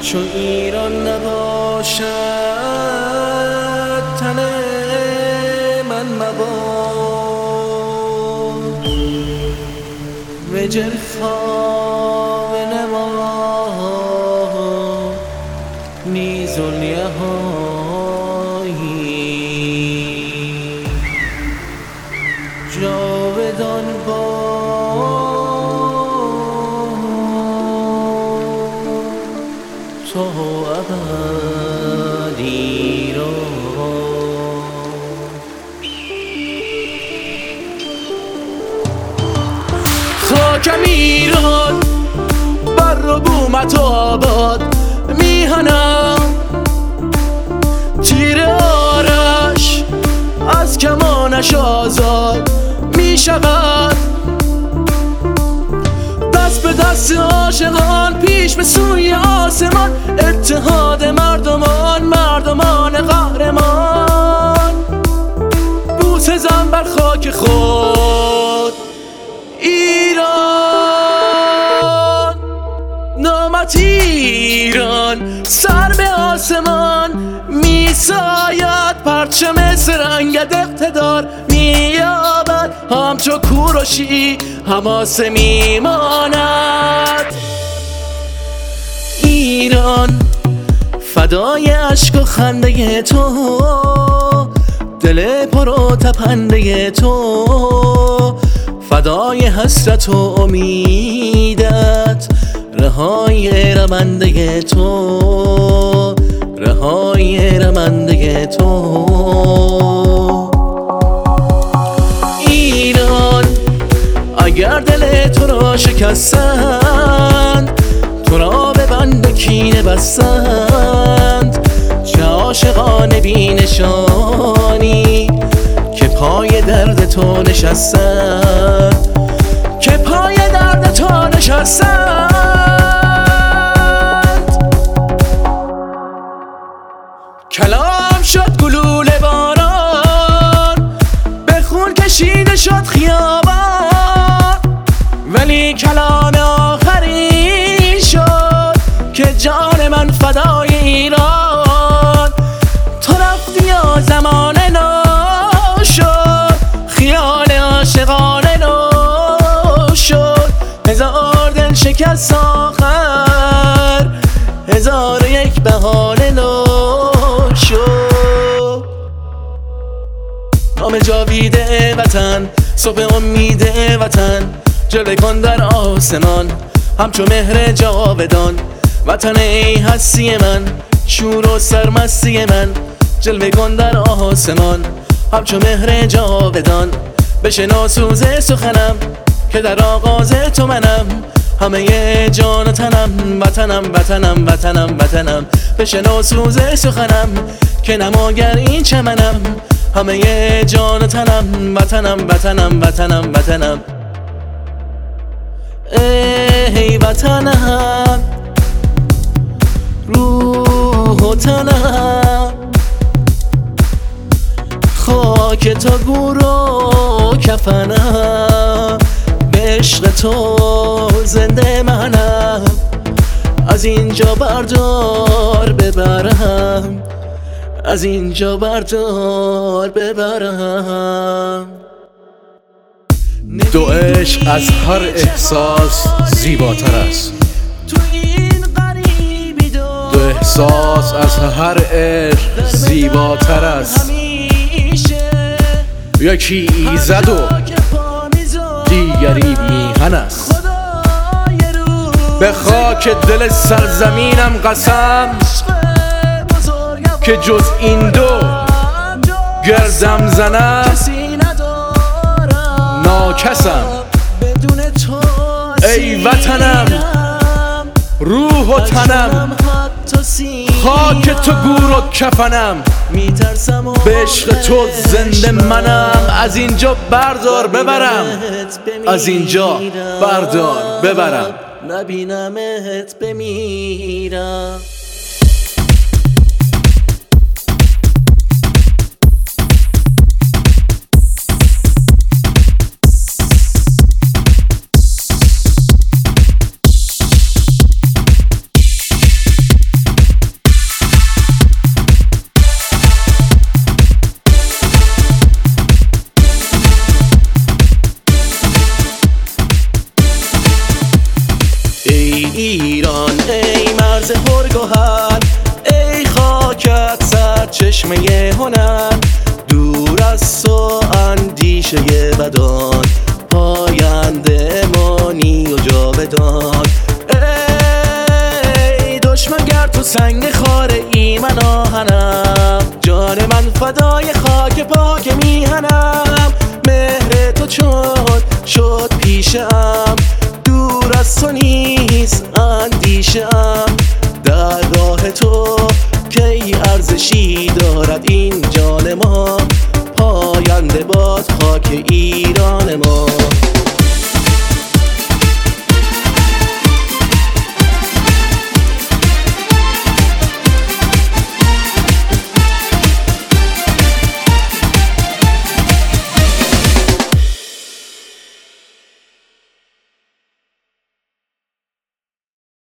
چون ایران نباشد تن من مباد و جرخا و نما نیز الیهایی جاودان با تو ابد ایران. خاکم ایران بر و بومت و آباد میهنم تیر آرش از کمانش آزاد میشود دست به دست عاشقان پیش به سوی آسمان اتحاد مردمان مردمان قهرمان بوسه زن بر خاک خود ایران نامت ایران سر به آسمان میساید پرچم سرنگت اقتدار مییابد همچو کوروشی حماسه میماند ایران فدای اشک و خنده تو دل پر و تپنده تو فدای حسرت و امیدت رهای رمنده تو رهای رمنده تو ایران اگر دل تو را شکستند تو را به بند کینه بستند چه عاشقانه بی نشانی که پای درد تو نشستند که پای درد تو نشستند کلام شد گلوله باران به خون کشیده شد خیابان ولی کلام آخری شد که جان من فدای ایران تو رفتی و زمان نو شد خیال عاشقانه نو شد هزار دل شکست آخر هزار و یک بهانه نو شد نام جاوید وطن صبح امید وطن جلوه کن در آسمان همچو مهر جاودان وطن ای هستی من شور و سرمستی من جلوه کن در آسمان همچو مهر جاودان بشنو سوز سخنم که در آغاز تو منم همه جان و تنم وطنم وطنم وطنم وطنم بشنو سوز سخنم که نماگر این چمنم همه جان و تنم وطنم وطنم وطنم وطنم ای وطنم روح و تنم خاک تو گور و کفنم به عشق تو زنده منم از اینجا بردار ببرم از اینجا بردار ببرم دو عشق از هر احساس زیباتر است دو احساس از هر عشق زیباتر است یکی ایزد و دیگری میهن است به خاک دل سرزمینم قسم که جز این دو گردم زنم ناکسم ای وطنم روح و تنم خاک تو گور و کفنم به عشق تو زنده منم از اینجا بردار ببرم از اینجا بردار ببرم نبینمت بمیرم عزیز پرگوهر، ای خاکت سرچشمه هنر، دور از تو اندیشه بدان، پاینده مانی و جاودان. ای دشمن گر تو سنگ خاره من آهنم، جان من فدای خاک پاک میهنم. مهر تو چون شد پیشم، دور از تو نیست اندیشم. در راه تو کی ارزشی دارد این جان ما، پاینده باد خاک ایران ما.